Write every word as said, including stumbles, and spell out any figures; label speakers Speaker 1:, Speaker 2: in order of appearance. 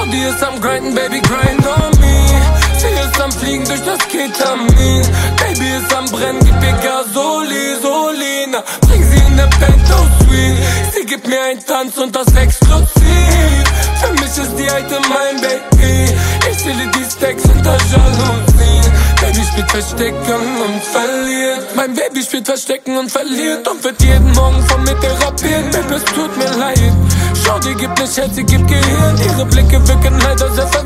Speaker 1: Shorty ist am grinden, Baby, grind on me. Sie ist am Fliegen durch das Ketamin. Baby ist am Brennen, gib ihr Gasoli, Solina. Bring sie in der Penthouse Suite. Sie gibt mir einen Tanz und das exklusiv. Für mich ist die alte mein Baby. Ich wähle die Stacks hinter Jalousie. Baby spielt Verstecken und verliert. Mein Baby spielt Verstecken und verliert. Und wird jeden Morgen von mir therapiert. Baby, es tut mir leid. Shorty gibt nicht Herz, sie gibt Gehirn. Ihre Blicke wirken leider sehr verwirrt.